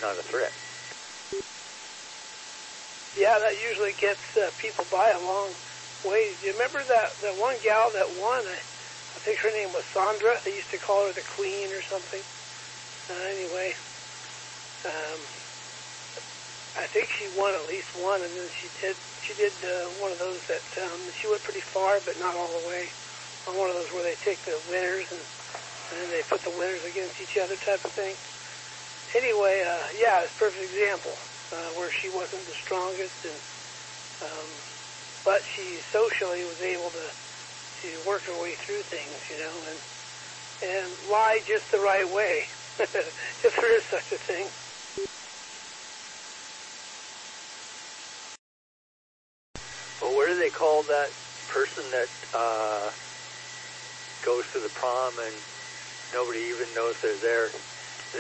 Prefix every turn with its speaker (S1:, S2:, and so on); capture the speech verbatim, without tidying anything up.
S1: not a threat.
S2: Yeah, that usually gets uh, people by a long way. Do you remember that, that one gal that won? I, I think her name was Sandra. They used to call her the Queen or something. Uh, anyway, um, I think she won at least one, and then she did she did uh, one of those that um, she went pretty far, but not all the way. On one of those where they take the winners and, and then they put the winners against each other type of thing. Anyway, uh, yeah, it's a perfect example uh, where she wasn't the strongest, and um, but she socially was able to to work her way through things, you know, and and lie just the right way, if there is such a thing.
S1: Well, what do they call that person that uh, goes to the prom and nobody even knows they're there?